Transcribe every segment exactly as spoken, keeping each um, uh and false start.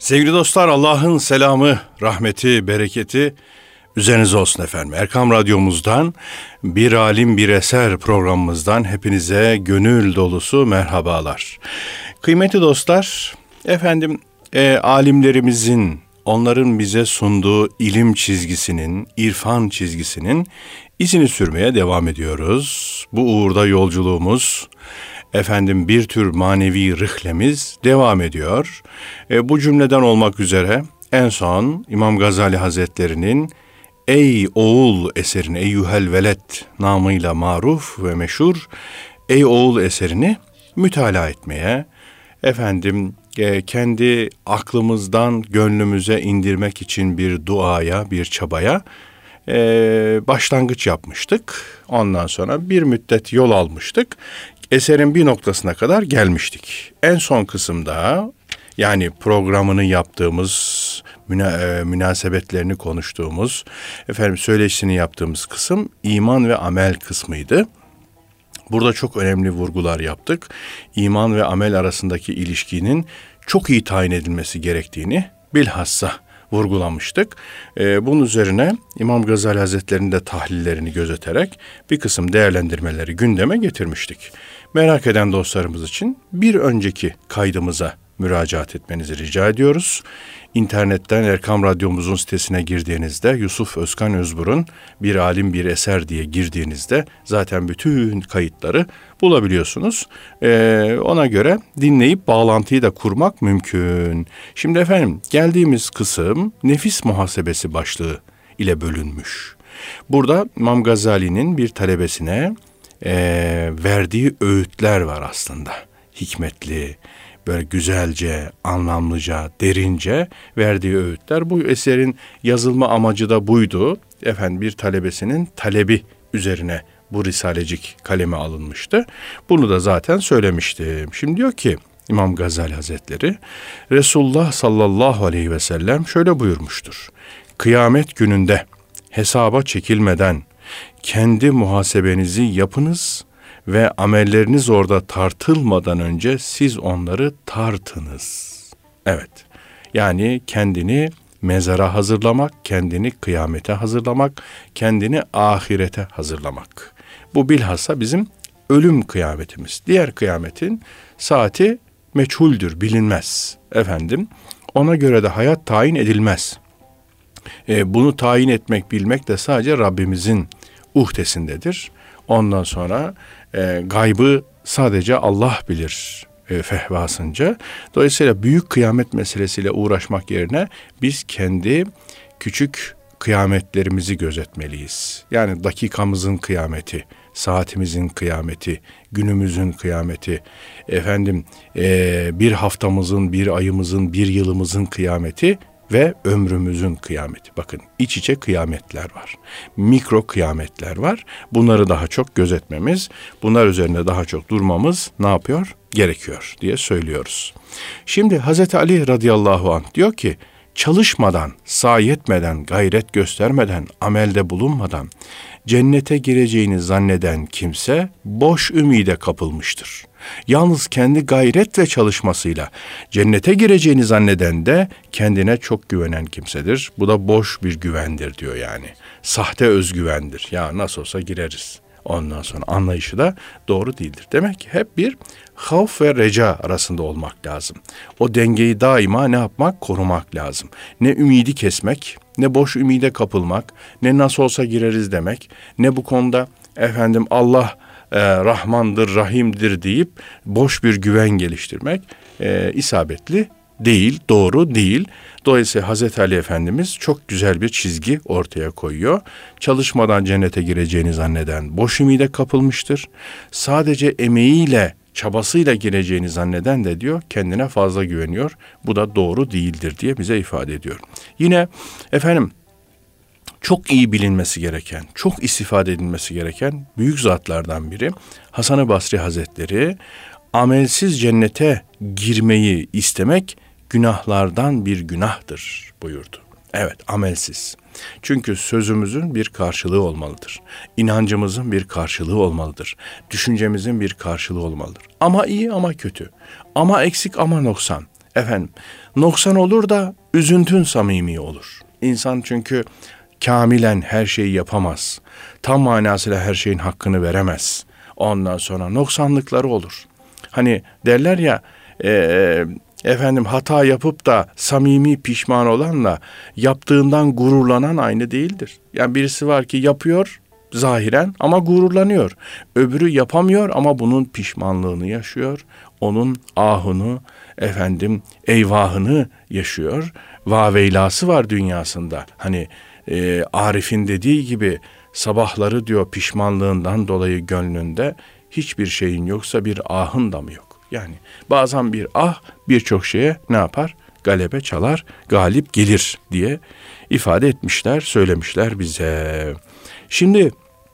Sevgili dostlar, Allah'ın selamı, rahmeti, bereketi üzerinize olsun efendim. Erkam Radyomuzdan, Bir Alim Bir Eser programımızdan hepinize gönül dolusu merhabalar. Kıymetli dostlar, efendim e, alimlerimizin, onların bize sunduğu ilim çizgisinin, irfan çizgisinin izini sürmeye devam ediyoruz. Bu uğurda yolculuğumuz, efendim bir tür manevi rihlemiz devam ediyor. E, bu cümleden olmak üzere en son İmam Gazali Hazretleri'nin Ey Oğul eserini, Eyyuhel Veled namıyla maruf ve meşhur Ey Oğul eserini mütalaa etmeye, efendim e, kendi aklımızdan gönlümüze indirmek için bir duaya, bir çabaya e, başlangıç yapmıştık. Ondan sonra bir müddet yol almıştık. Eserin bir noktasına kadar gelmiştik. En son kısımda, yani programını yaptığımız, müna, e, münasebetlerini konuştuğumuz, efendim söyleşisini yaptığımız kısım iman ve amel kısmıydı. Burada çok önemli vurgular yaptık. İman ve amel arasındaki ilişkinin çok iyi tayin edilmesi gerektiğini bilhassa vurgulamıştık. Ee, bunun üzerine İmam Gazali Hazretleri'nin de tahlillerini gözeterek bir kısım değerlendirmeleri gündeme getirmiştik. Merak eden dostlarımız için bir önceki kaydımıza müracaat etmenizi rica ediyoruz. İnternetten Erkam Radyomuzun sitesine girdiğinizde Yusuf Özkan Özbur'un Bir Alim Bir Eser diye girdiğinizde zaten bütün kayıtları bulabiliyorsunuz. Ee, ona göre dinleyip bağlantıyı da kurmak mümkün. Şimdi efendim geldiğimiz kısım nefis muhasebesi başlığı ile bölünmüş. Burada İmam Gazali'nin bir talebesine e, verdiği öğütler var aslında. Hikmetli, böyle güzelce, anlamlıca, derince verdiği öğütler. Bu eserin yazılma amacı da buydu. Efendim bir talebesinin talebi üzerine bu risalecik kaleme alınmıştı. Bunu da zaten söylemiştim. Şimdi diyor ki İmam Gazali Hazretleri, Resulullah sallallahu aleyhi ve sellem şöyle buyurmuştur. Kıyamet gününde hesaba çekilmeden kendi muhasebenizi yapınız ve amelleriniz orada tartılmadan önce siz onları tartınız. Evet, yani kendini mezara hazırlamak, kendini kıyamete hazırlamak, kendini ahirete hazırlamak. Bu bilhassa bizim ölüm kıyametimiz. Diğer kıyametin saati meçhuldür, bilinmez. Efendim, ona göre de hayat tayin edilmez. E, bunu tayin etmek, bilmek de sadece Rabbimizin uhdesindedir. Ondan sonra e, gaybı sadece Allah bilir e, fehvasınca. Dolayısıyla büyük kıyamet meselesiyle uğraşmak yerine biz kendi küçük kıyametlerimizi gözetmeliyiz. Yani dakikamızın kıyameti, saatimizin kıyameti, günümüzün kıyameti, efendim e, bir haftamızın, bir ayımızın, bir yılımızın kıyameti ve ömrümüzün kıyameti. Bakın iç içe kıyametler var. Mikro kıyametler var. Bunları daha çok gözetmemiz, bunlar üzerinde daha çok durmamız ne yapıyor? Gerekiyor diye söylüyoruz. Şimdi Hazreti Ali radıyallahu anh diyor ki, çalışmadan, sahi etmeden, gayret göstermeden, amelde bulunmadan cennete gireceğini zanneden kimse boş ümide kapılmıştır. Yalnız kendi gayret ve çalışmasıyla cennete gireceğini zanneden de kendine çok güvenen kimsedir. Bu da boş bir güvendir diyor yani. Sahte özgüvendir. Ya nasıl olsa gireriz. Ondan sonra anlayışı da doğru değildir. Demek ki hep bir havf ve reca arasında olmak lazım. O dengeyi daima ne yapmak? Korumak lazım. Ne ümidi kesmek, ne boş ümide kapılmak, ne nasıl olsa gireriz demek, ne bu konuda efendim Allah e, Rahmandır, Rahim'dir deyip boş bir güven geliştirmek e, isabetli değil, doğru değil. Dolayısıyla Hazreti Ali Efendimiz çok güzel bir çizgi ortaya koyuyor. Çalışmadan cennete gireceğini zanneden boş ümide kapılmıştır. Sadece emeğiyle, çabasıyla gireceğini zanneden de diyor kendine fazla güveniyor. Bu da doğru değildir diye bize ifade ediyor. Yine efendim çok iyi bilinmesi gereken, çok istifade edilmesi gereken büyük zatlardan biri Hasan-ı Basri Hazretleri, amelsiz cennete girmeyi istemek günahlardan bir günahtır buyurdu. Evet, amelsiz. Çünkü sözümüzün bir karşılığı olmalıdır. İnancımızın bir karşılığı olmalıdır. Düşüncemizin bir karşılığı olmalıdır. Ama iyi ama kötü. Ama eksik ama noksan. Efendim, noksan olur da üzüntün samimi olur. İnsan çünkü kamilen her şeyi yapamaz. Tam manasıyla her şeyin hakkını veremez. Ondan sonra noksanlıkları olur. Hani derler ya, e, efendim hata yapıp da samimi pişman olanla yaptığından gururlanan aynı değildir. Yani birisi var ki yapıyor zahiren ama gururlanıyor. Öbürü yapamıyor ama bunun pişmanlığını yaşıyor. Onun ahını, efendim eyvahını yaşıyor. Vaveylası var dünyasında. Hani e, Arif'in dediği gibi, sabahları diyor pişmanlığından dolayı gönlünde hiçbir şeyin yoksa bir ahın da mı yok? Yani bazen bir ah birçok şeye ne yapar? Galebe çalar, galip gelir diye ifade etmişler, söylemişler bize. Şimdi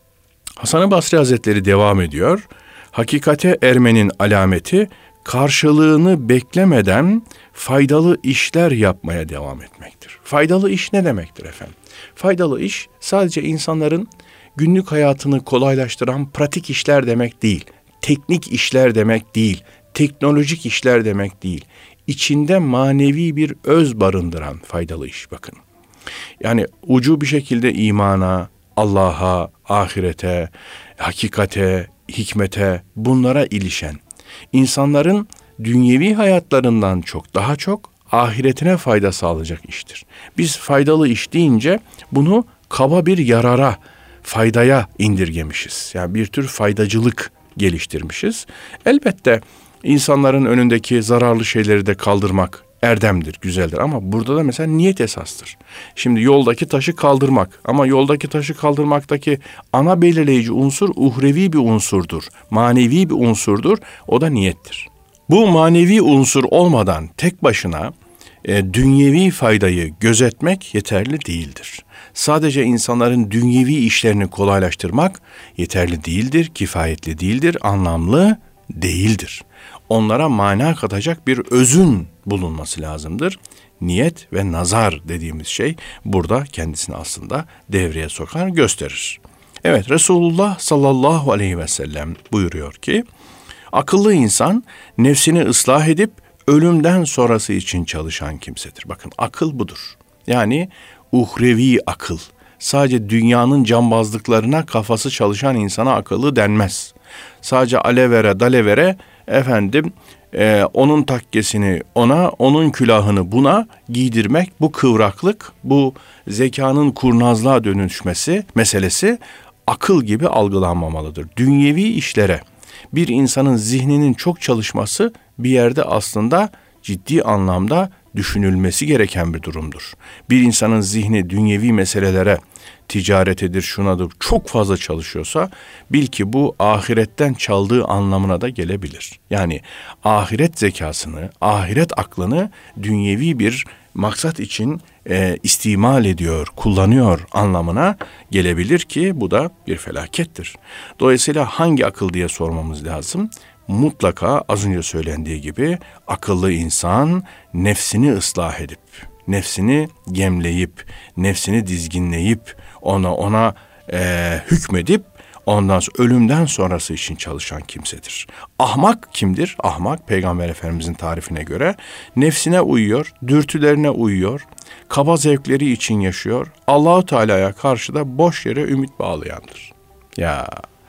Hasan-ı Basri Hazretleri devam ediyor. Hakikate ermenin alameti karşılığını beklemeden faydalı işler yapmaya devam etmektir. Faydalı iş ne demektir efendim? Faydalı iş sadece insanların günlük hayatını kolaylaştıran pratik işler demek değil. Teknik işler demek değil. Teknolojik işler demek değil. İçinde manevi bir öz barındıran faydalı iş, bakın. Yani ucu bir şekilde imana, Allah'a, ahirete, hakikate, hikmete, bunlara ilişen, insanların dünyevi hayatlarından çok, daha çok ahiretine fayda sağlayacak iştir. Biz faydalı iş deyince bunu kaba bir yarara, faydaya indirgemişiz. Yani bir tür faydacılık geliştirmişiz. Elbette insanların önündeki zararlı şeyleri de kaldırmak erdemdir, güzeldir, ama burada da mesela niyet esastır. Şimdi yoldaki taşı kaldırmak, ama yoldaki taşı kaldırmaktaki ana belirleyici unsur uhrevi bir unsurdur, manevi bir unsurdur, o da niyettir. Bu manevi unsur olmadan tek başına e, dünyevi faydayı gözetmek yeterli değildir. Sadece insanların dünyevi işlerini kolaylaştırmak yeterli değildir, kifayetli değildir, anlamlı değildir. Onlara mana katacak bir özün bulunması lazımdır. Niyet ve nazar dediğimiz şey burada kendisini aslında devreye sokar, gösterir. Evet, Resulullah sallallahu aleyhi ve sellem buyuruyor ki, akıllı insan nefsini ıslah edip ölümden sonrası için çalışan kimsedir. Bakın, akıl budur. Yani uhrevi akıl. Sadece dünyanın cambazlıklarına kafası çalışan insana akıllı denmez. Sadece alevere dalevere efendim e, onun takkesini ona, onun külahını buna giydirmek, bu kıvraklık, bu zekanın kurnazlığa dönüşmesi meselesi akıl gibi algılanmamalıdır. Dünyevi işlere bir insanın zihninin çok çalışması bir yerde aslında ciddi anlamda düşünülmesi gereken bir durumdur. Bir insanın zihni dünyevi meselelere, ticaretedir, şunadır, çok fazla çalışıyorsa bil ki bu ahiretten çaldığı anlamına da gelebilir. Yani ahiret zekasını, ahiret aklını dünyevi bir maksat için e, istimal ediyor, kullanıyor anlamına gelebilir ki bu da bir felakettir. Dolayısıyla hangi akıl diye sormamız lazım? Mutlaka az önce söylendiği gibi akıllı insan nefsini ıslah edip, nefsini gemleyip, nefsini dizginleyip, ona ona e, hükmedip ondan sonra ölümden sonrası için çalışan kimsedir. Ahmak kimdir? Ahmak, Peygamber Efendimizin tarifine göre nefsine uyuyor, dürtülerine uyuyor, kaba zevkleri için yaşıyor, Allah-u Teala'ya karşı da boş yere ümit bağlayandır. Ya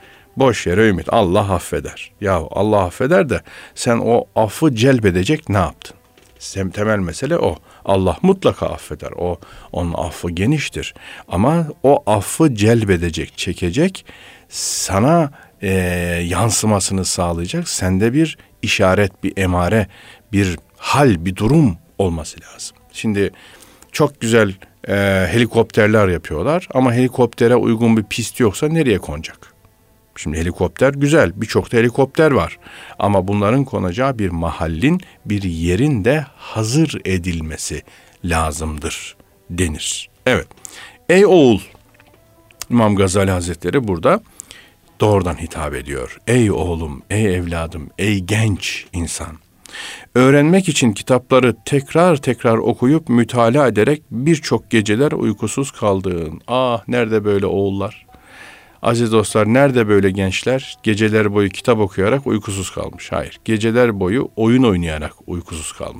boş yere ümit, Allah affeder. Ya Allah affeder de sen o affı celbedecek ne yaptın? Sem temel mesele o. Allah mutlaka affeder. O onun affı geniştir. Ama o affı celbedecek, çekecek, sana e, yansımasını sağlayacak. Sende bir işaret, bir emare, bir hal, bir durum olması lazım. Şimdi çok güzel e, helikopterler yapıyorlar ama helikoptere uygun bir pist yoksa nereye konacak? Şimdi helikopter güzel, birçok da helikopter var. Ama bunların konacağı bir mahallin, bir yerin de hazır edilmesi lazımdır denir. Evet, ey oğul, İmam Gazali Hazretleri burada doğrudan hitap ediyor. Ey oğlum, ey evladım, ey genç insan. Öğrenmek için kitapları tekrar tekrar okuyup mütalaa ederek birçok geceler uykusuz kaldığın. Ah, nerede böyle oğullar? Aziz dostlar, nerede böyle gençler geceler boyu kitap okuyarak uykusuz kalmış? Hayır, geceler boyu oyun oynayarak uykusuz kalmış.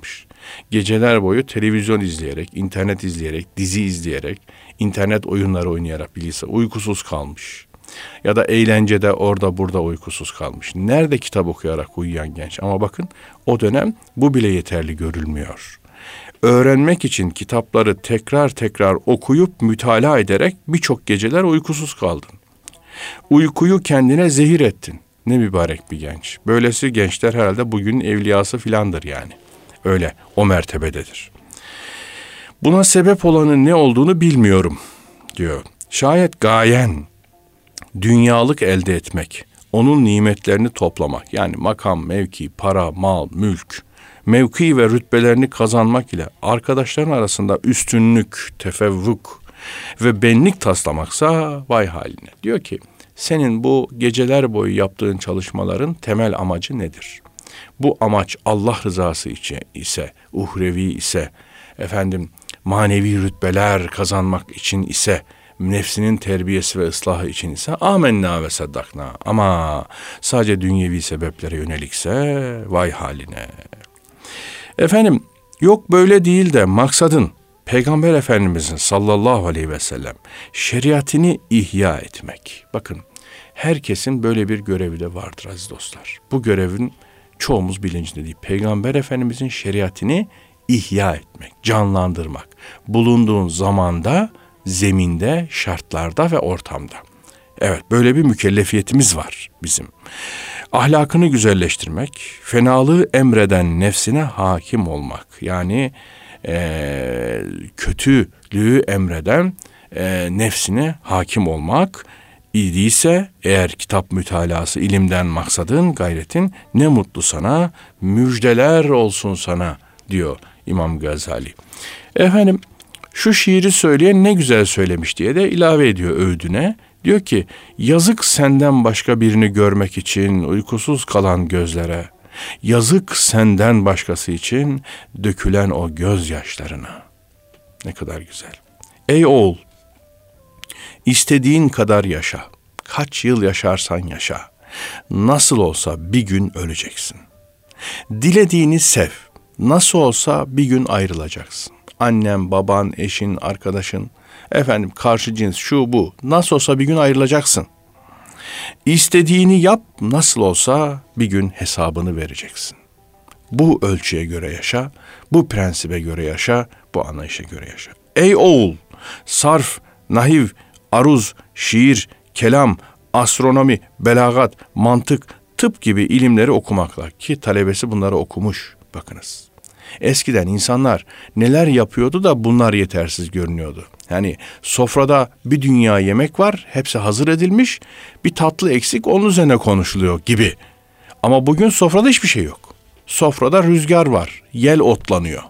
Geceler boyu televizyon izleyerek, internet izleyerek, dizi izleyerek, internet oyunları oynayarak bilgisayar uykusuz kalmış. Ya da eğlencede orada burada uykusuz kalmış. Nerede kitap okuyarak uyuyan genç? Ama bakın o dönem bu bile yeterli görülmüyor. Öğrenmek için kitapları tekrar tekrar okuyup mütalaa ederek birçok geceler uykusuz kaldın. Uykuyu kendine zehir ettin. Ne mübarek bir genç. Böylesi gençler herhalde bugün evliyası filandır yani. Öyle o mertebededir. Buna sebep olanın ne olduğunu bilmiyorum diyor. Şayet gayen dünyalık elde etmek, onun nimetlerini toplamak, yani makam, mevki, para, mal, mülk, mevki ve rütbelerini kazanmak ile arkadaşların arasında üstünlük, tefevvuk ve benlik taslamaksa vay haline. Diyor ki, senin bu geceler boyu yaptığın çalışmaların temel amacı nedir? Bu amaç Allah rızası için ise, uhrevi ise, efendim manevi rütbeler kazanmak için ise, nefsinin terbiyesi ve ıslahı için ise amenna ve saddakna. Ama sadece dünyevi sebeplere yönelikse vay haline. Efendim yok böyle değil de maksadın Peygamber Efendimizin sallallahu aleyhi ve sellem şeriatini ihya etmek. Bakın herkesin böyle bir görevi de vardır aziz dostlar. Bu görevin çoğumuz bilincinde değil. Peygamber Efendimizin şeriatini ihya etmek, canlandırmak. Bulunduğun zamanda, zeminde, şartlarda ve ortamda. Evet, böyle bir mükellefiyetimiz var bizim. Ahlakını güzelleştirmek, fenalığı emreden nefsine hakim olmak. Yani e, kötülüğü emreden e, nefsine hakim olmak. İyiyse eğer kitap mütalası, ilimden maksadın, gayretin, ne mutlu sana, müjdeler olsun sana diyor İmam Gazali. Efendim şu şiiri söyleyen ne güzel söylemiş diye de ilave ediyor övdüne. Diyor ki, yazık senden başka birini görmek için uykusuz kalan gözlere, yazık senden başkası için dökülen o gözyaşlarına. Ne kadar güzel. Ey oğul, istediğin kadar yaşa, kaç yıl yaşarsan yaşa, nasıl olsa bir gün öleceksin. Dilediğini sev, nasıl olsa bir gün ayrılacaksın. Annen, baban, eşin, arkadaşın, efendim karşı cins, şu bu, nasıl olsa bir gün ayrılacaksın. İstediğini yap, nasıl olsa bir gün hesabını vereceksin. Bu ölçüye göre yaşa, bu prensibe göre yaşa, bu anlayışa göre yaşa. Ey oğul, sarf, nahiv, aruz, şiir, kelam, astronomi, belagat, mantık, tıp gibi ilimleri okumakla, ki talebesi bunları okumuş, bakınız. Eskiden insanlar neler yapıyordu da bunlar yetersiz görünüyordu. Yani sofrada bir dünya yemek var, hepsi hazır edilmiş, bir tatlı eksik onun üzerine konuşuluyor gibi. Ama bugün sofrada hiçbir şey yok. Sofrada rüzgar var, yel otlanıyor.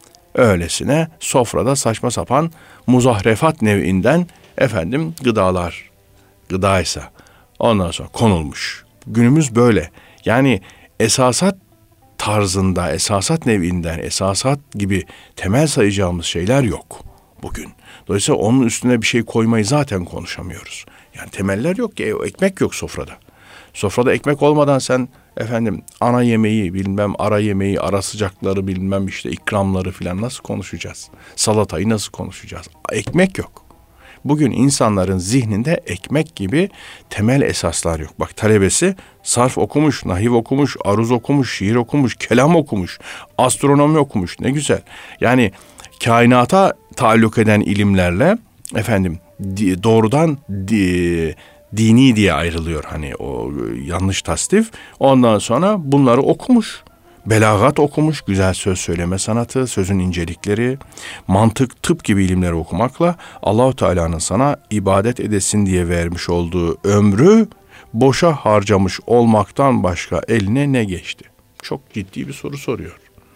Öylesine sofrada saçma sapan muzahrefat nevinden efendim gıdalar, gıdaysa ondan sonra konulmuş. Günümüz böyle. Yani esasat tarzında, esasat nevinden, esasat gibi temel sayacağımız şeyler yok bugün. Dolayısıyla onun üstüne bir şey koymayı zaten konuşamıyoruz. Yani temeller yok ki, ekmek yok sofrada. Sofrada ekmek olmadan sen efendim ana yemeği, bilmem ara yemeği, ara sıcakları, bilmem işte ikramları filan nasıl konuşacağız? Salatayı nasıl konuşacağız? Ekmek yok. Bugün insanların zihninde ekmek gibi temel esaslar yok. Bak talebesi sarf okumuş, nahiv okumuş, aruz okumuş, şiir okumuş, kelam okumuş, astronomi okumuş. Ne güzel. Yani kainata taalluk eden ilimlerle efendim doğrudan di, dini diye ayrılıyor. Hani o yanlış tasnif. Ondan sonra bunları okumuş. Belagat okumuş, güzel söz söyleme sanatı, sözün incelikleri, mantık, tıp gibi ilimleri okumakla Allah-u Teala'nın sana ibadet edesin diye vermiş olduğu ömrü boşa harcamış olmaktan başka eline ne geçti? Çok ciddi bir soru soruyor.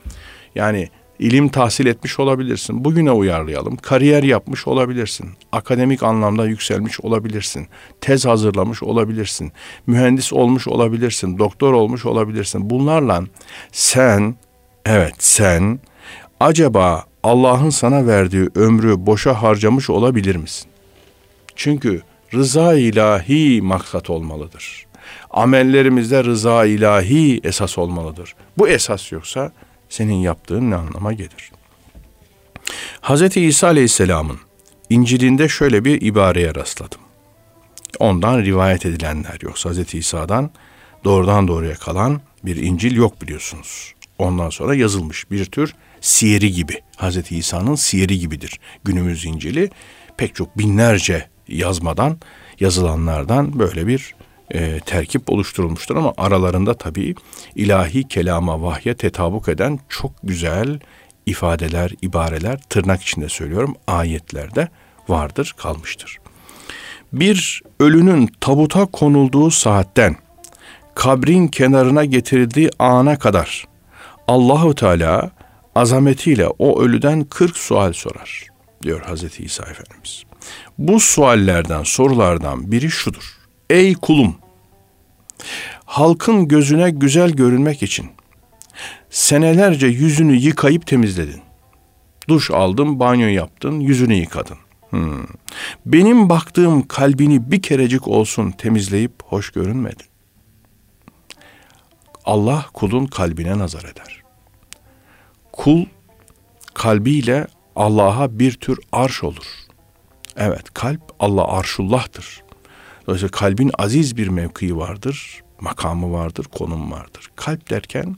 Yani ilim tahsil etmiş olabilirsin, bugüne uyarlayalım, kariyer yapmış olabilirsin, akademik anlamda yükselmiş olabilirsin, tez hazırlamış olabilirsin, mühendis olmuş olabilirsin, doktor olmuş olabilirsin. Bunlarla sen, evet sen, acaba Allah'ın sana verdiği ömrü boşa harcamış olabilir misin? Çünkü rıza ilahi maksat olmalıdır. Amellerimizde rıza ilahi esas olmalıdır. Bu esas yoksa senin yaptığın ne anlama gelir? Hazreti İsa Aleyhisselam'ın İncil'inde şöyle bir ibareye rastladım. Ondan rivayet edilenler, yoksa Hazreti İsa'dan doğrudan doğruya kalan bir İncil yok biliyorsunuz. Ondan sonra yazılmış bir tür siyeri gibi. Hazreti İsa'nın siyeri gibidir. Günümüz İncil'i pek çok binlerce yazmadan, yazılanlardan böyle bir e, terkip oluşturulmuştur. Ama aralarında tabii ilahi kelama, vahye tetabuk eden çok güzel ifadeler, ibareler, tırnak içinde söylüyorum, ayetlerde vardır, kalmıştır. Bir ölünün tabuta konulduğu saatten kabrin kenarına getirildiği ana kadar Allahu Teala azametiyle o ölüden kırk sual sorar diyor Hazreti İsa Efendimiz. Bu suallerden, sorulardan biri şudur: ey kulum, halkın gözüne güzel görünmek için senelerce yüzünü yıkayıp temizledin. Duş aldın, banyo yaptın, yüzünü yıkadın. Hmm. Benim baktığım kalbini bir kerecik olsun temizleyip hoş görünmedin. Allah kulun kalbine nazar eder. Kul kalbiyle Allah'a bir tür arş olur. Evet, kalp Allah arşullah'tır. Dolayısıyla kalbin aziz bir mevkii vardır, makamı vardır, konum vardır. Kalp derken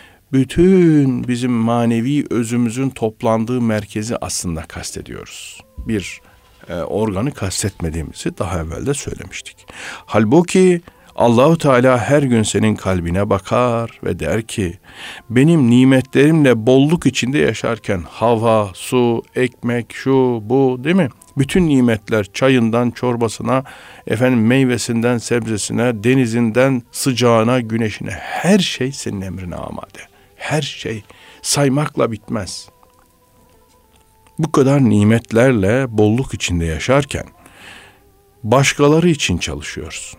bütün bizim manevi özümüzün toplandığı merkezi aslında kastediyoruz. Bir e, organı kastetmediğimizi daha evvel de söylemiştik. Halbuki Allahu Teala her gün senin kalbine bakar ve der ki, benim nimetlerimle bolluk içinde yaşarken hava, su, ekmek, şu, bu, değil mi? Bütün nimetler, çayından çorbasına, efendim meyvesinden sebzesine, denizinden sıcağına, güneşine, her şey senin emrine amade. Her şey saymakla bitmez. Bu kadar nimetlerle bolluk içinde yaşarken başkaları için çalışıyorsun.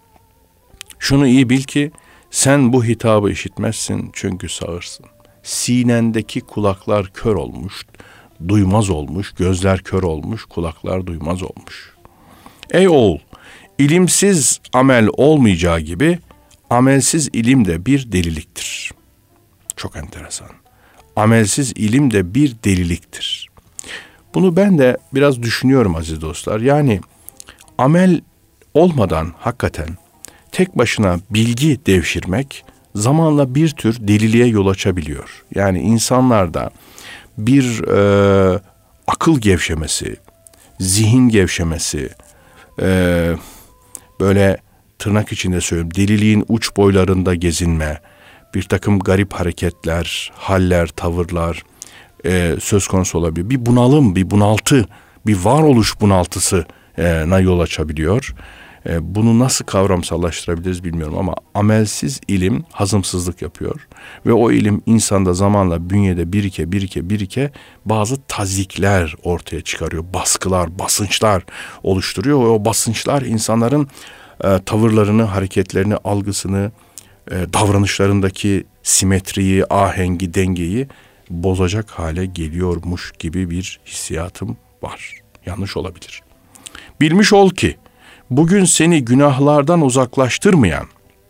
Şunu iyi bil ki sen bu hitabı işitmezsin çünkü sağırsın. Sinendeki kulaklar kör olmuş, duymaz olmuş, gözler kör olmuş, kulaklar duymaz olmuş. Ey oğul, ilimsiz amel olmayacağı gibi amelsiz ilim de bir deliliktir. Çok enteresan. Amelsiz ilim de bir deliliktir. Bunu ben de biraz düşünüyorum aziz dostlar. Yani amel olmadan hakikaten tek başına bilgi devşirmek zamanla bir tür deliliğe yol açabiliyor. Yani insanlarda bir e, akıl gevşemesi, zihin gevşemesi, e, böyle tırnak içinde söylüyorum, deliliğin uç boylarında gezinme, bir takım garip hareketler, haller, tavırlar e, söz konusu olabilir. Bir bunalım, bir bunaltı, bir varoluş bunaltısına yol açabiliyor. E, bunu nasıl kavramsallaştırabiliriz bilmiyorum ama amelsiz ilim hazımsızlık yapıyor. Ve o ilim insanda zamanla bünyede birike birike birike bazı tazyikler ortaya çıkarıyor. Baskılar, basınçlar oluşturuyor. Ve o basınçlar insanların e, tavırlarını, hareketlerini, algısını, e, davranışlarındaki simetriyi, ahengi, dengeyi bozacak hale geliyormuş gibi bir hissiyatım var. Yanlış olabilir. Bilmiş ol ki bugün seni günahlardan uzaklaştırmayan,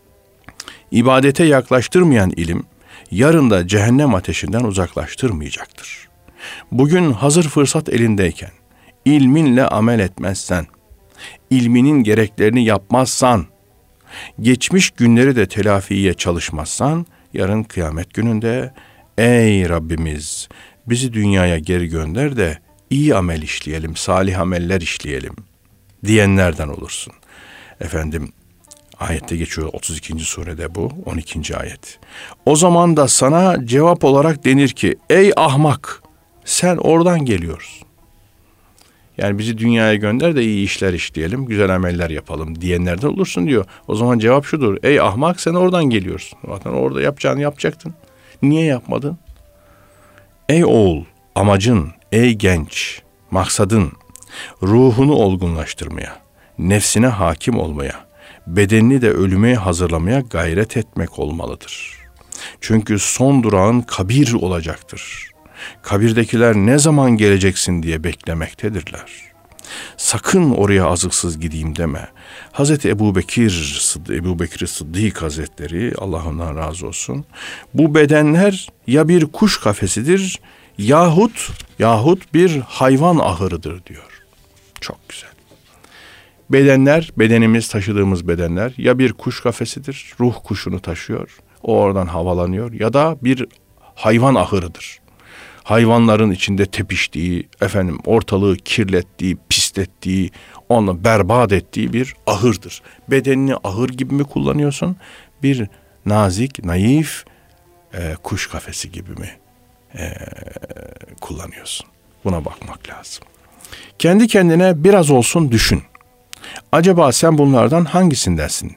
ibadete yaklaştırmayan ilim, yarın da cehennem ateşinden uzaklaştırmayacaktır. Bugün hazır fırsat elindeyken, ilminle amel etmezsen, ilminin gereklerini yapmazsan, geçmiş günleri de telafiye çalışmazsan, yarın kıyamet gününde, ey Rabbimiz bizi dünyaya geri gönder de iyi amel işleyelim, salih ameller işleyelim diyenlerden olursun. Efendim ayette geçiyor otuz ikinci surede bu on ikinci ayet. O zaman da sana cevap olarak denir ki ey ahmak sen oradan geliyorsun. Yani bizi dünyaya gönder de iyi işler işleyelim, güzel ameller yapalım diyenlerden olursun diyor. O zaman cevap şudur: ey ahmak sen oradan geliyorsun. Zaten orada yapacağını yapacaktın. Niye yapmadın? Ey oğul, amacın, ey genç, maksadın ruhunu olgunlaştırmaya, nefsine hakim olmaya, bedenini de ölüme hazırlamaya gayret etmek olmalıdır. Çünkü son durağın kabir olacaktır. Kabirdekiler ne zaman geleceksin diye beklemektedirler. Sakın oraya azıksız gideyim deme. Hazreti Ebubekir, Ebubekir Sıddık Hazretleri, Allah ondan razı olsun. Bu bedenler ya bir kuş kafesidir yahut yahut bir hayvan ahırıdır diyor. Çok güzel. Bedenler, bedenimiz, taşıdığımız bedenler ya bir kuş kafesidir, ruh kuşunu taşıyor, o oradan havalanıyor, ya da bir hayvan ahırıdır. Hayvanların içinde tepiştiği, efendim ortalığı kirlettiği, pislettiği, onu berbat ettiği bir ahırdır. Bedenini ahır gibi mi kullanıyorsun? Bir nazik, naif e, kuş kafesi gibi mi e, kullanıyorsun? Buna bakmak lazım. Kendi kendine biraz olsun düşün. Acaba sen bunlardan hangisindensin?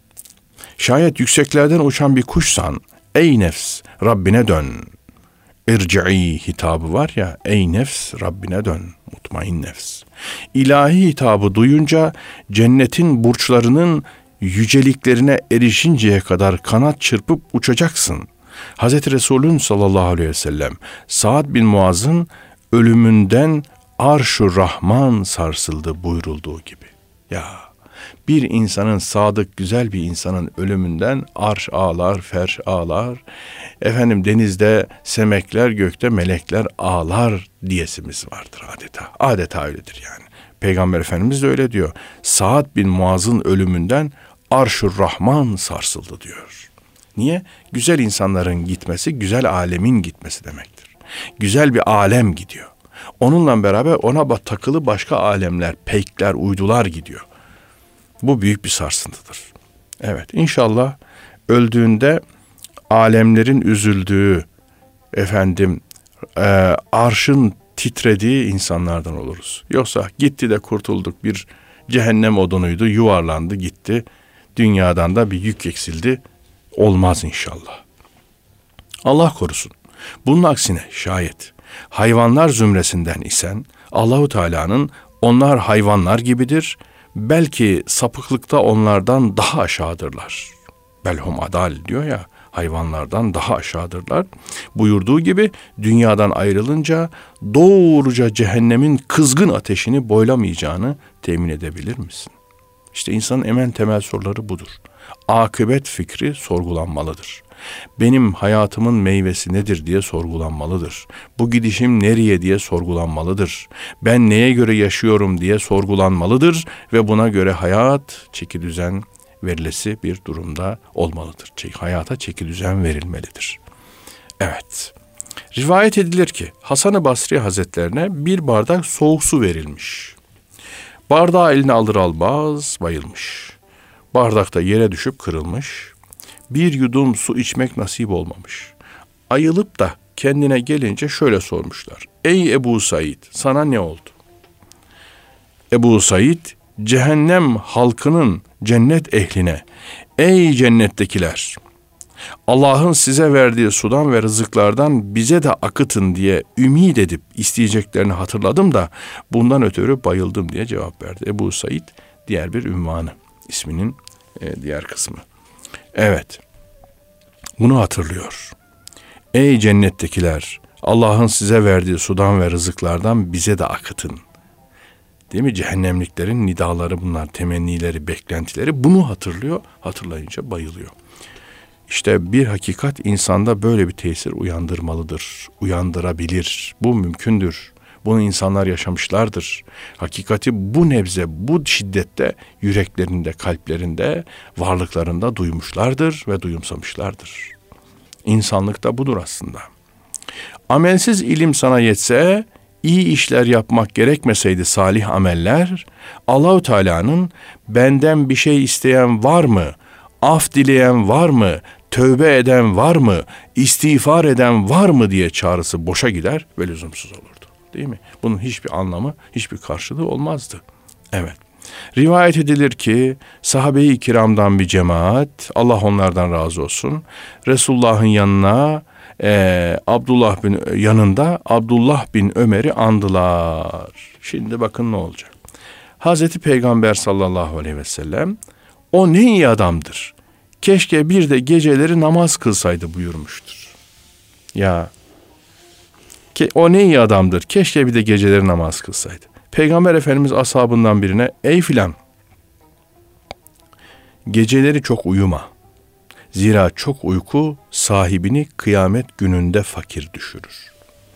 Şayet yükseklerden uçan bir kuşsan, ey nefs Rabbine dön. İrci'i hitabı var ya, ey nefs Rabbine dön, mutmain nefs. İlahi hitabı duyunca cennetin burçlarının yüceliklerine erişinceye kadar kanat çırpıp uçacaksın. Hazreti Resulün sallallahu aleyhi ve sellem Sa'd bin Muaz'ın ölümünden Arş-ı Rahman sarsıldı buyurulduğu gibi. Ya bir insanın, sadık güzel bir insanın ölümünden arş ağlar, ferş ağlar. Efendim denizde semekler, gökte melekler ağlar diyesimiz vardır adeta. Adeta öyledir yani. Peygamber Efendimiz de öyle diyor. Sa'd bin Muaz'ın ölümünden Arş-ı Rahman sarsıldı diyor. Niye? Güzel insanların gitmesi, güzel alemin gitmesi demektir. Güzel bir alem gidiyor. Onunla beraber ona takılı başka alemler, peykler, uydular gidiyor. Bu büyük bir sarsıntıdır. Evet, inşallah öldüğünde alemlerin üzüldüğü, efendim e, arşın titrediği insanlardan oluruz. Yoksa gitti de kurtulduk, bir cehennem odunuydu, yuvarlandı gitti. Dünyadan da bir yük eksildi. Olmaz inşallah. Allah korusun. Bunun aksine şayet hayvanlar zümresinden isen Allahu Teala'nın onlar hayvanlar gibidir, belki sapıklıkta onlardan daha aşağıdırlar. Belhum adal diyor ya, hayvanlardan daha aşağıdırlar. Buyurduğu gibi dünyadan ayrılınca doğruca cehennemin kızgın ateşini boylamayacağını temin edebilir misin? İşte insanın en temel soruları budur. Akıbet fikri sorgulanmalıdır. Benim hayatımın meyvesi nedir diye sorgulanmalıdır. Bu gidişim nereye diye sorgulanmalıdır. Ben neye göre yaşıyorum diye sorgulanmalıdır ve buna göre hayat çekidüzen verilesi bir durumda olmalıdır. Hayata çekidüzen verilmelidir. Evet. Rivayet edilir ki Hasan-ı Basri Hazretlerine bir bardak soğuk su verilmiş. Bardağı eline alır almaz bayılmış. Bardakta yere düşüp kırılmış. Bir yudum su içmek nasip olmamış. Ayılıp da kendine gelince şöyle sormuşlar. Ey Ebu Said, sana ne oldu? Ebu Said, cehennem halkının cennet ehline, ey cennettekiler, Allah'ın size verdiği sudan ve rızıklardan bize de akıtın diye ümit edip isteyeceklerini hatırladım da bundan ötürü bayıldım diye cevap verdi. Ebu Said diğer bir ünvanı, isminin e, diğer kısmı. Evet, bunu hatırlıyor. Ey cennettekiler, Allah'ın size verdiği sudan ve rızıklardan bize de akıtın. Değil mi? Cehennemliklerin nidaları bunlar, temennileri, beklentileri. Bunu hatırlıyor, hatırlayınca bayılıyor. İşte bir hakikat insanda böyle bir tesir uyandırmalıdır, uyandırabilir. Bu mümkündür. Bunu insanlar yaşamışlardır. Hakikati bu nebze, bu şiddette yüreklerinde, kalplerinde, varlıklarında duymuşlardır ve duyumsamışlardır. İnsanlık da budur aslında. Amelsiz ilim sana yetse, iyi işler yapmak gerekmeseydi salih ameller, Allah-u Teala'nın benden bir şey isteyen var mı, af dileyen var mı, tövbe eden var mı, istiğfar eden var mı diye çağrısı boşa gider ve lüzumsuz olurdu. Değil mi? Bunun hiçbir anlamı, hiçbir karşılığı olmazdı. Evet. Rivayet edilir ki sahabe-i kiramdan bir cemaat, Allah onlardan razı olsun, Resulullah'ın yanına e, Abdullah bin yanında Abdullah bin Ömer'i andılar. Şimdi bakın ne olacak. Hazreti Peygamber sallallahu aleyhi ve sellem o ne iyi adamdır. Keşke bir de geceleri namaz kılsaydı buyurmuştur. Ya o ne iyi adamdır. Keşke bir de geceleri namaz kılsaydı. Peygamber Efendimiz ashabından birine ey filan geceleri çok uyuma. Zira çok uyku sahibini kıyamet gününde fakir düşürür.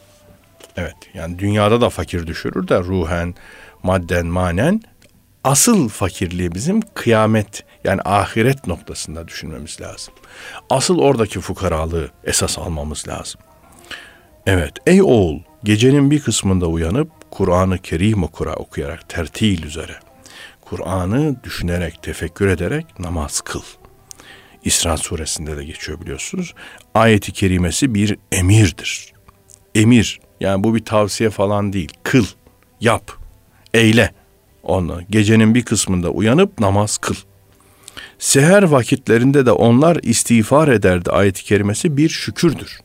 Evet, yani dünyada da fakir düşürür de ruhen, madden, manen asıl fakirliği bizim kıyamet yani ahiret noktasında düşünmemiz lazım. Asıl oradaki fukaralığı esas almamız lazım. Evet, ey oğul gecenin bir kısmında uyanıp Kur'an-ı Kerim okura okuyarak tertil üzere. Kur'an'ı düşünerek, tefekkür ederek namaz kıl. İsra suresinde de geçiyor biliyorsunuz. Ayet-i kerimesi bir emirdir. Emir, yani bu bir tavsiye falan değil. Kıl, yap, eyle. Onu gecenin bir kısmında uyanıp namaz kıl. Seher vakitlerinde de onlar istiğfar ederdi ayet-i kerimesi bir şükürdür.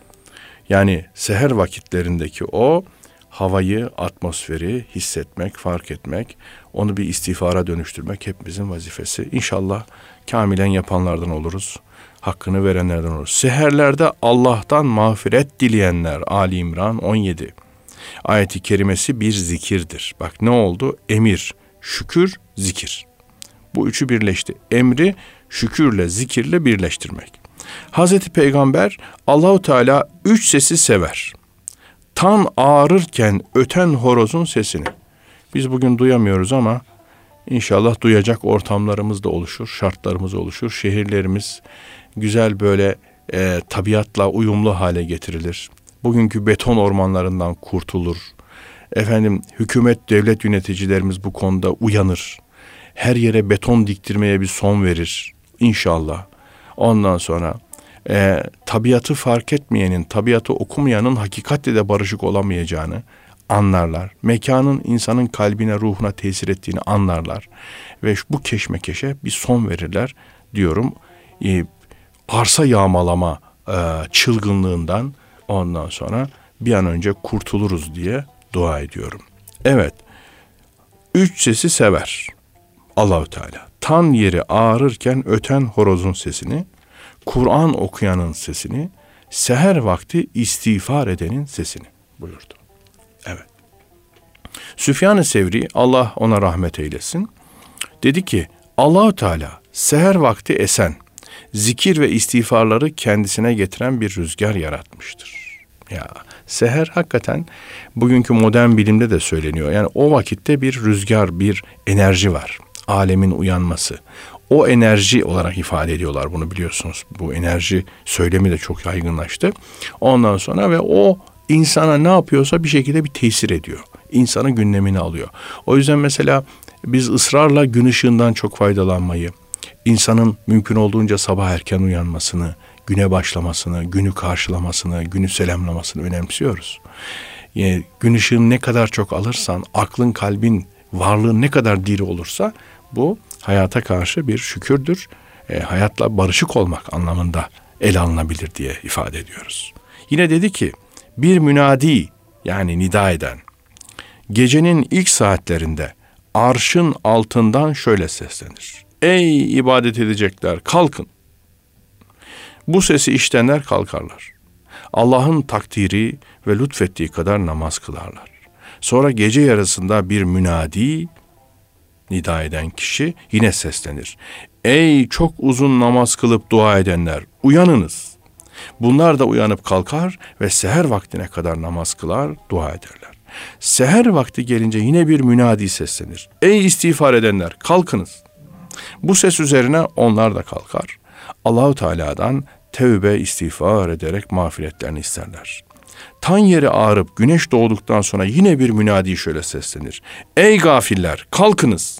Yani seher vakitlerindeki o havayı, atmosferi hissetmek, fark etmek, onu bir istiğfara dönüştürmek hepimizin vazifesi. İnşallah kamilen yapanlardan oluruz, hakkını verenlerden oluruz. Seherlerde Allah'tan mağfiret dileyenler, Ali İmran on yedi. Ayet-i kerimesi bir zikirdir. Bak ne oldu? Emir, şükür, zikir. Bu üçü birleşti. Emri şükürle, zikirle birleştirmek. Hazreti Peygamber Allahu Teala üç sesi sever. Tan ağrırken öten horozun sesini. Biz bugün duyamıyoruz ama inşallah duyacak ortamlarımız da oluşur, şartlarımız oluşur. Şehirlerimiz güzel böyle e, tabiatla uyumlu hale getirilir. Bugünkü beton ormanlarından kurtulur. Efendim hükümet, devlet yöneticilerimiz bu konuda uyanır. Her yere beton diktirmeye bir son verir inşallah. Ondan sonra e, tabiatı fark etmeyenin, tabiatı okumayanın hakikatle de barışık olamayacağını anlarlar. Mekanın insanın kalbine, ruhuna tesir ettiğini anlarlar. Ve bu keşmekeşe bir son verirler diyorum. E, arsa yağmalama e, çılgınlığından ondan sonra bir an önce kurtuluruz diye dua ediyorum. Evet, üç sesi sever Allahu Teala. Tan yeri ağrırken öten horozun sesini, Kur'an okuyanın sesini, seher vakti istiğfar edenin sesini buyurdu. Evet. Süfyan-ı Sevri, Allah ona rahmet eylesin, dedi ki Allahu Teala seher vakti esen, zikir ve istiğfarları kendisine getiren bir rüzgar yaratmıştır. Ya seher hakikaten bugünkü modern bilimde de söyleniyor. Yani o vakitte bir rüzgar, bir enerji var. Alemin uyanması. O enerji olarak ifade ediyorlar bunu biliyorsunuz. Bu enerji söylemi de çok yaygınlaştı. Ondan sonra ve o insana ne yapıyorsa bir şekilde bir tesir ediyor. İnsanın gündemini alıyor. O yüzden mesela biz ısrarla gün ışığından çok faydalanmayı, insanın mümkün olduğunca sabah erken uyanmasını, güne başlamasını, günü karşılamasını, günü selamlamasını önemsiyoruz. Yani gün ışığını ne kadar çok alırsan, aklın, kalbin, varlığın ne kadar diri olursa bu hayata karşı bir şükürdür. E, hayatla barışık olmak anlamında ele alınabilir diye ifade ediyoruz. Yine dedi ki bir münadi yani nida eden gecenin ilk saatlerinde arşın altından şöyle seslenir. Ey ibadet edecekler kalkın. Bu sesi işitenler kalkarlar. Allah'ın takdiri ve lütfettiği kadar namaz kılarlar. Sonra gece yarısında bir münadi, nida eden kişi yine seslenir. Ey çok uzun namaz kılıp dua edenler, uyanınız. Bunlar da uyanıp kalkar ve seher vaktine kadar namaz kılar, dua ederler. Seher vakti gelince yine bir münadi seslenir. Ey istiğfar edenler, kalkınız. Bu ses üzerine onlar da kalkar. Allahu Teala'dan tevbe istiğfar ederek mağfiretlerini isterler. Tan yeri ağarıp güneş doğduktan sonra yine bir münadi şöyle seslenir. Ey gafiller kalkınız.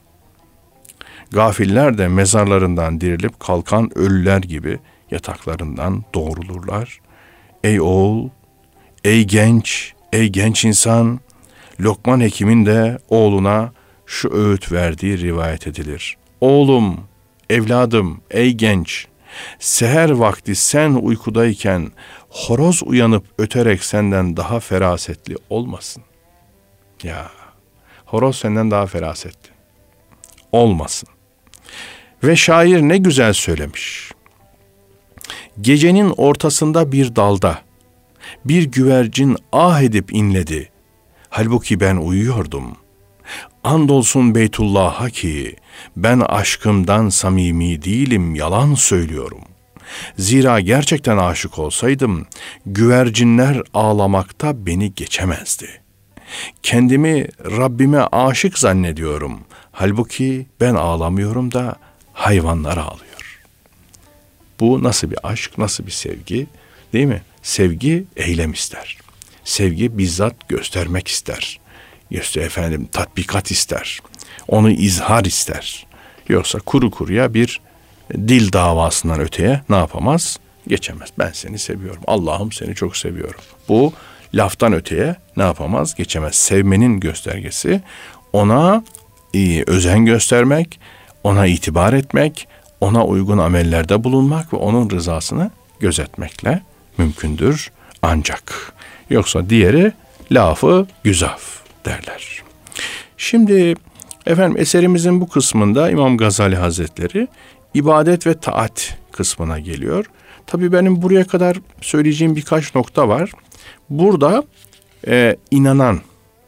Gafiller de mezarlarından dirilip kalkan ölüler gibi yataklarından doğrulurlar. Ey oğul, ey genç, ey genç insan, Lokman Hekim'in de oğluna şu öğüt verdiği rivayet edilir. Oğlum, evladım, ey genç, seher vakti sen uykudayken horoz uyanıp öterek senden daha ferasetli olmasın. Ya, horoz senden daha ferasetli olmasın. Ve şair ne güzel söylemiş. Gecenin ortasında bir dalda bir güvercin ah edip inledi. Halbuki ben uyuyordum. Andolsun Beytullah'a ki ben aşkımdan samimi değilim, yalan söylüyorum. Zira gerçekten aşık olsaydım güvercinler ağlamakta beni geçemezdi. Kendimi Rabbime aşık zannediyorum. Halbuki ben ağlamıyorum da hayvanlar ağlıyor. Bu nasıl bir aşk, nasıl bir sevgi, değil mi? Sevgi eylem ister. Sevgi bizzat göstermek ister. Göster efendim tatbikat ister. Onu izhar ister. Yoksa kuru kuruya bir dil davasından öteye ne yapamaz? Geçemez. Ben seni seviyorum. Allah'ım seni çok seviyorum. Bu laftan öteye ne yapamaz? Geçemez. Sevmenin göstergesi ona iyi, özen göstermek, ona itibar etmek, ona uygun amellerde bulunmak ve onun rızasını gözetmekle mümkündür ancak. Yoksa diğeri lafı güzaf derler. Şimdi efendim eserimizin bu kısmında İmam Gazali Hazretleri ibadet ve taat kısmına geliyor. Tabii benim buraya kadar söyleyeceğim birkaç nokta var. Burada e, inanan,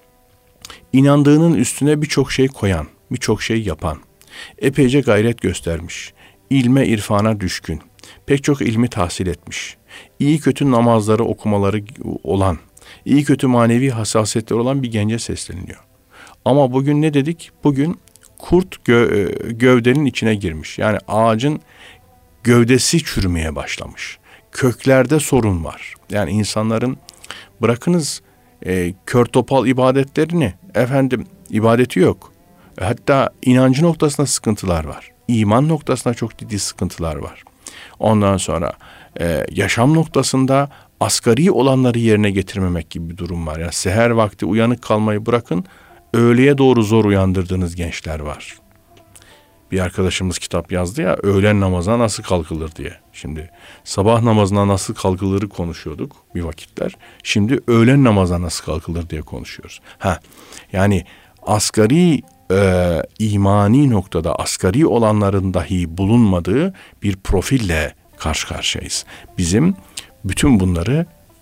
inandığının üstüne birçok şey koyan, birçok şey yapan, epeyce gayret göstermiş, ilme irfana düşkün, pek çok ilmi tahsil etmiş, iyi kötü namazları okumaları olan, iyi kötü manevi hassasiyetleri olan bir gence sesleniyor. Ama bugün ne dedik? Bugün kurt gö- gövdenin içine girmiş. Yani ağacın gövdesi çürümeye başlamış. Köklerde sorun var. Yani insanların bırakınız e, kör topal ibadetlerini, efendim ibadeti yok. Hatta inancı noktasında sıkıntılar var. İman noktasında çok ciddi sıkıntılar var. Ondan sonra e, yaşam noktasında asgari olanları yerine getirmemek gibi bir durum var. Yani seher vakti uyanık kalmayı bırakın, öğleye doğru zor uyandırdığınız gençler var. Bir arkadaşımız kitap yazdı ya, öğlen namazına nasıl kalkılır diye. Şimdi sabah namazına nasıl kalkılırı konuşuyorduk bir vakitler. Şimdi öğlen namazına nasıl kalkılır diye konuşuyoruz. Ha, yani asgari e, imani noktada asgari olanların dahi bulunmadığı bir profille karşı karşıyayız. Bizim bütün bunları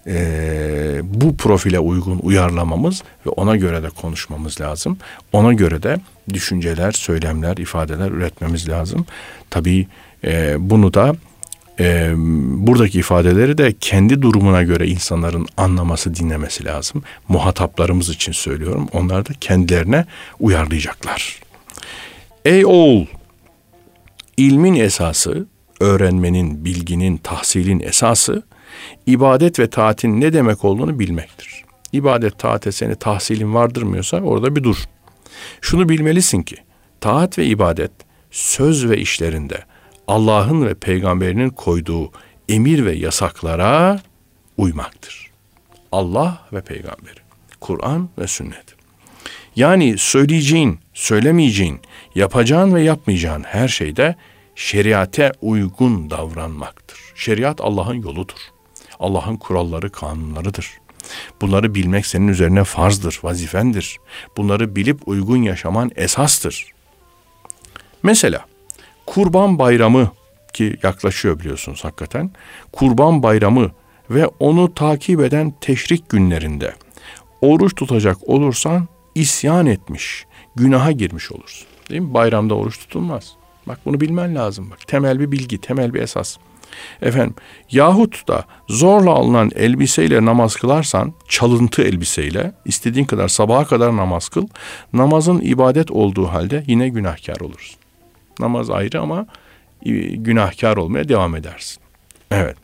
e, bu profile uygun uyarlamamız ve ona göre de konuşmamız lazım. Ona göre de düşünceler, söylemler, ifadeler üretmemiz lazım. Tabii e, bunu da e, buradaki ifadeleri de kendi durumuna göre insanların anlaması, dinlemesi lazım. Muhataplarımız için söylüyorum. Onlar da kendilerine uyarlayacaklar. Ey oğul! İlmin esası, öğrenmenin, bilginin, tahsilin esası, ibadet ve taatin ne demek olduğunu bilmektir. İbadet, taate seni tahsilin vardırmıyorsa orada bir dur. Şunu bilmelisin ki, taat ve ibadet, söz ve işlerinde Allah'ın ve peygamberinin koyduğu emir ve yasaklara uymaktır. Allah ve peygamberi, Kur'an ve sünnet. Yani söyleyeceğin, söylemeyeceğin, yapacağın ve yapmayacağın her şeyde şeriate uygun davranmaktır. Şeriat Allah'ın yoludur. Allah'ın kuralları, kanunlarıdır. Bunları bilmek senin üzerine farzdır, vazifendir. Bunları bilip uygun yaşaman esastır. Mesela Kurban Bayramı ki yaklaşıyor biliyorsunuz hakikaten. Kurban Bayramı ve onu takip eden teşrik günlerinde oruç tutacak olursan isyan etmiş, günaha girmiş olursun. Değil mi? Bayramda oruç tutulmaz. Bak bunu bilmen lazım. Bak temel bir bilgi, temel bir esas. Efendim, yahut da zorla alınan elbiseyle namaz kılarsan, çalıntı elbiseyle istediğin kadar sabaha kadar namaz kıl, namazın ibadet olduğu halde yine günahkar olursun. Namaz ayrı ama günahkar olmaya devam edersin. Evet.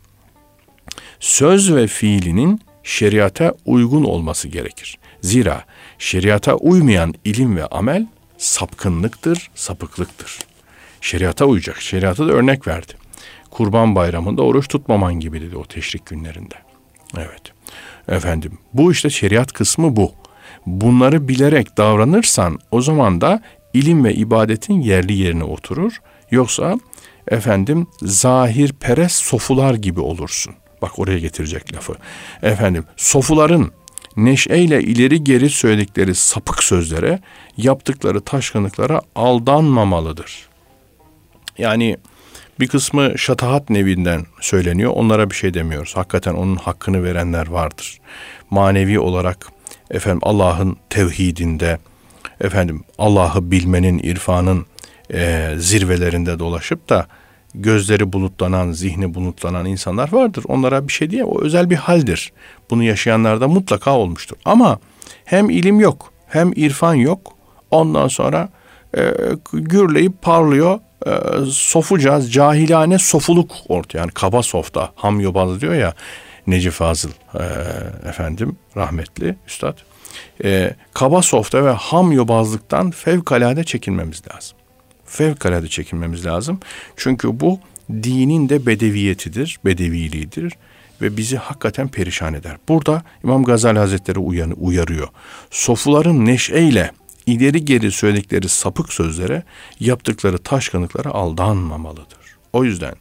Söz ve fiilinin şeriata uygun olması gerekir. Zira şeriata uymayan ilim ve amel sapkınlıktır, sapıklıktır. Şeriata uyacak. Şeriata da örnek verdi. Kurban Bayramı'nda oruç tutmaman gibi dedi o teşrik günlerinde. Evet. Efendim bu işte şeriat kısmı bu. Bunları bilerek davranırsan o zaman da ilim ve ibadetin yerli yerine oturur. Yoksa efendim zahirperest sofular gibi olursun. Bak oraya getirecek lafı. Efendim sofuların neşeyle ileri geri söyledikleri sapık sözlere, yaptıkları taşkınlıklara aldanmamalıdır. Yani bir kısmı şatahat nevinden söyleniyor. Onlara bir şey demiyoruz. Hakikaten onun hakkını verenler vardır. Manevi olarak efendim Allah'ın tevhidinde, efendim Allah'ı bilmenin, irfanın e, zirvelerinde dolaşıp da gözleri bulutlanan, zihni bulutlanan insanlar vardır. Onlara bir şey diye, o özel bir haldir. Bunu yaşayanlar da mutlaka olmuştur. Ama hem ilim yok, hem irfan yok. Ondan sonra e, gürleyip parlıyor. E, sofuca, cahilane sofuluk ortaya. Yani kaba softa, ham yobaz diyor ya Necip Fazıl e, efendim rahmetli üstad. E, kaba softa ve ham yobazlıktan fevkalade çekinmemiz lazım. Fevkalade çekinmemiz lazım. Çünkü bu dinin de bedeviyetidir, bedeviliğidir ve bizi hakikaten perişan eder. Burada İmam Gazali Hazretleri uyanı, uyarıyor. Sofuların neşeyle ileri geri söyledikleri sapık sözlere, yaptıkları taşkınlıklara aldanmamalıdır. O yüzden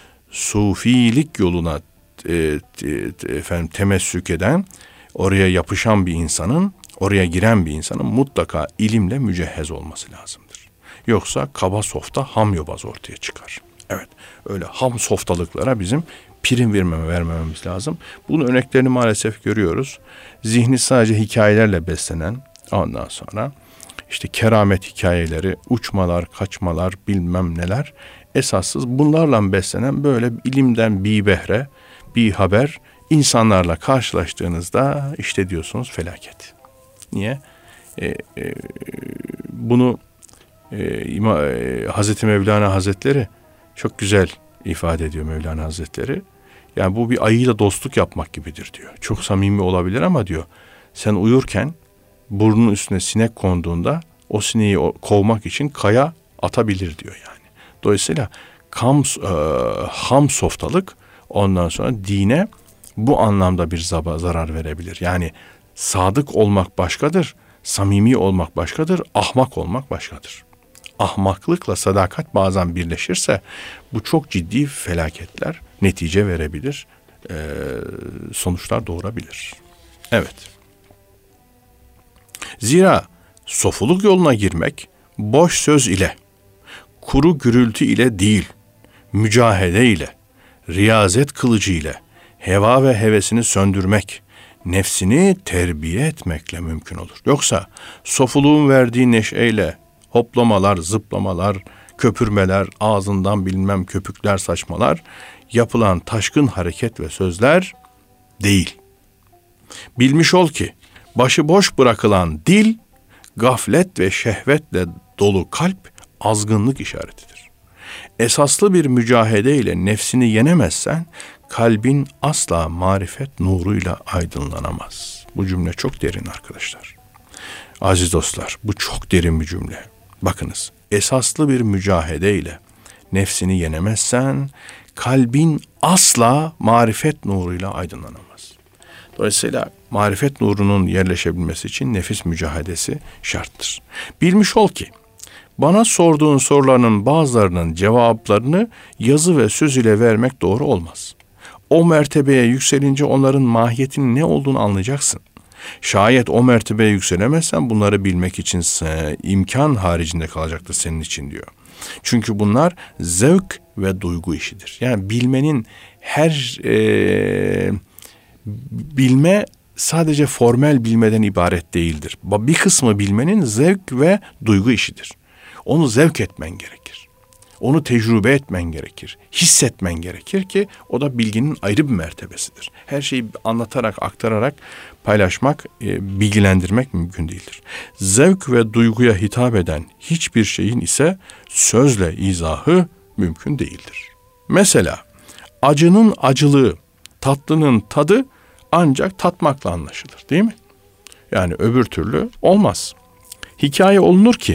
sufilik yoluna e, e, efendim temessük eden, oraya yapışan bir insanın, oraya giren bir insanın mutlaka ilimle mücehhez olması lazımdır. Yoksa kaba softa ham yobaz ortaya çıkar. Evet, öyle ham softalıklara bizim prim vermeme, vermememiz lazım. Bunun örneklerini maalesef görüyoruz. Zihni sadece hikayelerle beslenen, ondan sonra işte keramet hikayeleri, uçmalar, kaçmalar, bilmem neler, esassız bunlarla beslenen böyle ilimden bir behre, bir haber insanlarla karşılaştığınızda işte diyorsunuz felaket. Niye? E, e, bunu e, İma, e, Hazreti Mevlana Hazretleri çok güzel ifade ediyor Mevlana Hazretleri. Yani bu bir ayıyla dostluk yapmak gibidir diyor. Çok samimi olabilir ama diyor, sen uyurken burnunun üstüne sinek konduğunda o sineği kovmak için kaya atabilir diyor yani. Dolayısıyla kam, e, ham softalık ondan sonra dine bu anlamda bir zarar verebilir. Yani sadık olmak başkadır, samimi olmak başkadır, ahmak olmak başkadır. Ahmaklıkla sadakat bazen birleşirse bu çok ciddi felaketler netice verebilir, e, sonuçlar doğurabilir. Evet. Zira sofuluk yoluna girmek boş söz ile, kuru gürültü ile değil, mücahede ile, riyazet kılıcı ile, heva ve hevesini söndürmek, nefsini terbiye etmekle mümkün olur. Yoksa sofuluğun verdiği neşeyle hoplamalar, zıplamalar, köpürmeler, ağzından bilmem köpükler saçmalar, yapılan taşkın hareket ve sözler değil. Bilmiş ol ki başıboş bırakılan dil, gaflet ve şehvetle dolu kalp azgınlık işaretidir. Esaslı bir mücahede ile nefsini yenemezsen, kalbin asla marifet nuruyla aydınlanamaz. Bu cümle çok derin arkadaşlar. Aziz dostlar, bu çok derin bir cümle. Bakınız, esaslı bir mücahede ile nefsini yenemezsen, kalbin asla marifet nuruyla aydınlanamaz. Dolayısıyla marifet nurunun yerleşebilmesi için nefis mücahedesi şarttır. Bilmiş ol ki, bana sorduğun sorularının bazılarının cevaplarını yazı ve söz ile vermek doğru olmaz. O mertebeye yükselince onların mahiyetinin ne olduğunu anlayacaksın. Şayet o mertebeye yükselemezsen bunları bilmek için imkan haricinde kalacaktır senin için diyor. Çünkü bunlar zevk ve duygu işidir. Yani bilmenin her e, bilme sadece formel bilmeden ibaret değildir. Bir kısmı bilmenin zevk ve duygu işidir. Onu zevk etmen gerekir. Onu tecrübe etmen gerekir. Hissetmen gerekir ki o da bilginin ayrı bir mertebesidir. Her şeyi anlatarak, aktararak paylaşmak, e, bilgilendirmek mümkün değildir. Zevk ve duyguya hitap eden hiçbir şeyin ise sözle izahı mümkün değildir. Mesela acının acılığı, tatlının tadı ancak tatmakla anlaşılır, değil mi? Yani öbür türlü olmaz. Hikaye olunur ki,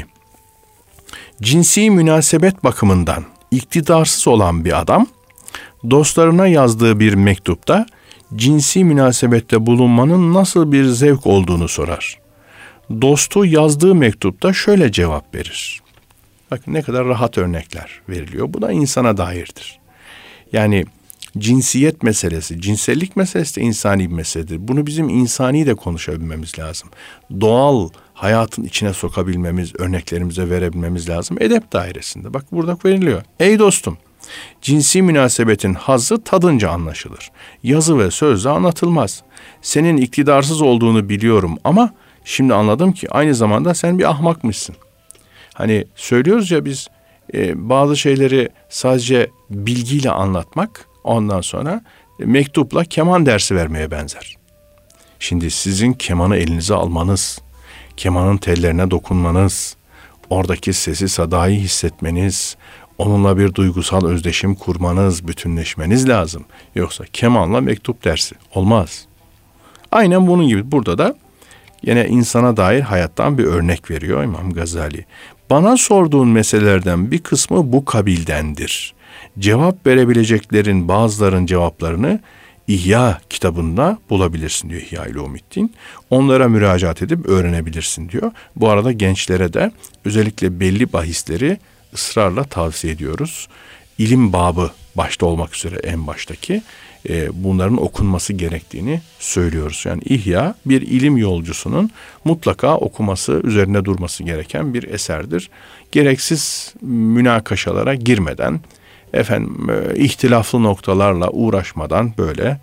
cinsi münasebet bakımından iktidarsız olan bir adam, dostlarına yazdığı bir mektupta cinsi münasebette bulunmanın nasıl bir zevk olduğunu sorar. Dostu yazdığı mektupta şöyle cevap verir. Bakın ne kadar rahat örnekler veriliyor. Bu da insana dairdir. Yani cinsiyet meselesi, cinsellik meselesi de insani bir meseledir. Bunu bizim insani de konuşabilmemiz lazım. Doğal hayatın içine sokabilmemiz, örneklerimize verebilmemiz lazım. Edep dairesinde. Bak burada veriliyor. Ey dostum, cinsi münasebetin hazzı tadınca anlaşılır. Yazı ve sözle anlatılmaz. Senin iktidarsız olduğunu biliyorum ama Şimdi anladım ki aynı zamanda sen bir ahmakmışsın. Hani söylüyoruz ya biz e, bazı şeyleri sadece bilgiyle anlatmak ondan sonra e, mektupla keman dersi vermeye benzer. Şimdi sizin kemanı elinize almanız, kemanın tellerine dokunmanız, oradaki sesi sadayı hissetmeniz, onunla bir duygusal özdeşim kurmanız, bütünleşmeniz lazım. Yoksa kemanla mektup dersi olmaz. Aynen bunun gibi burada da yine insana dair hayattan bir örnek veriyor İmam Gazali. Bana sorduğun meselelerden bir kısmı bu kabildendir. Cevap verebileceklerin bazıların cevaplarını İhya kitabında bulabilirsin diyor İhya-i Ulûmuddin. Onlara müracaat edip öğrenebilirsin diyor. Bu arada gençlere de özellikle belli bahisleri ısrarla tavsiye ediyoruz. İlim babı başta olmak üzere en baştaki e, bunların okunması gerektiğini söylüyoruz. Yani İhya bir ilim yolcusunun mutlaka okuması, üzerine durması gereken bir eserdir. Gereksiz münakaşalara girmeden, efendim ihtilaflı noktalarla uğraşmadan böyle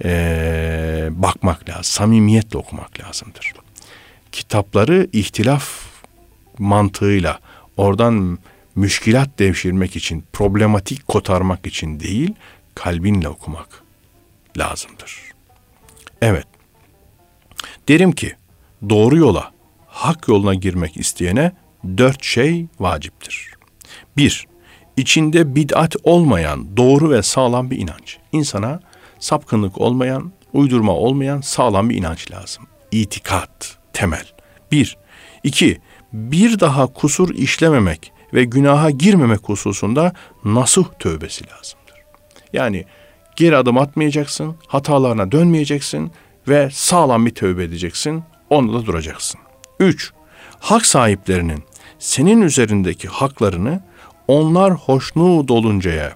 e, bakmak lazım. Samimiyetle okumak lazımdır. Kitapları ihtilaf mantığıyla oradan müşkilat devşirmek için, problematik kotarmak için değil, kalbinle okumak lazımdır. Evet. Derim ki doğru yola, hak yoluna girmek isteyene dört şey vaciptir. Bir, İçinde bid'at olmayan, doğru ve sağlam bir inanç. İnsana sapkınlık olmayan, uydurma olmayan sağlam bir inanç lazım. İtikat, temel. Bir. İki, bir daha kusur işlememek ve günaha girmemek hususunda nasuh tövbesi lazımdır. Yani geri adım atmayacaksın, hatalarına dönmeyeceksin ve sağlam bir tövbe edeceksin, onda da duracaksın. Üç, hak sahiplerinin senin üzerindeki haklarını onlar hoşnut oluncaya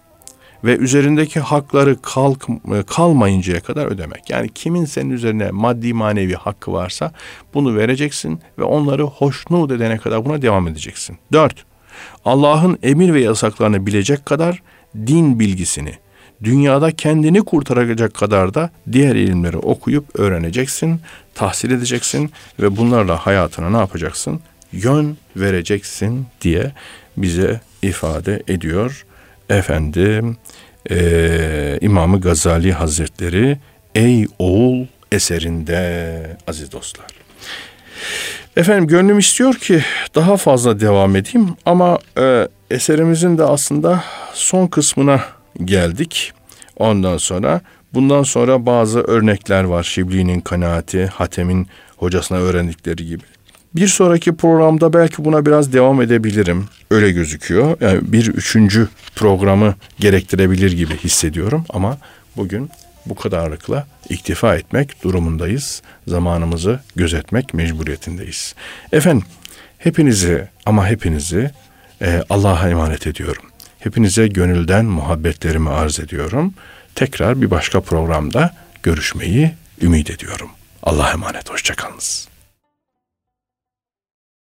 ve üzerindeki hakları kalk, kalmayıncaya kadar ödemek. Yani kimin senin üzerine maddi manevi hakkı varsa bunu vereceksin ve onları hoşnut edene kadar buna devam edeceksin. Dört, Allah'ın emir ve yasaklarını bilecek kadar din bilgisini, dünyada kendini kurtaracak kadar da diğer ilimleri okuyup öğreneceksin, tahsil edeceksin ve bunlarla hayatına ne yapacaksın? Yön vereceksin diye bize ifade ediyor efendim e, İmam-ı Gazali Hazretleri Ey Oğul eserinde aziz dostlar. Efendim gönlüm istiyor ki daha fazla devam edeyim ama e, eserimizin de aslında son kısmına geldik. Ondan sonra bundan sonra bazı örnekler var. Şibli'nin kanaati, Hatem'in hocasına öğrendikleri gibi. Bir sonraki programda belki buna biraz devam edebilirim. Öyle gözüküyor. Yani bir üçüncü programı gerektirebilir gibi hissediyorum. Ama bugün bu kadarlıkla iktifa etmek durumundayız. Zamanımızı gözetmek mecburiyetindeyiz. Efendim hepinizi ama hepinizi e, Allah'a emanet ediyorum. Hepinize gönülden muhabbetlerimi arz ediyorum. Tekrar bir başka programda görüşmeyi ümit ediyorum. Allah'a emanet, hoşça kalınız.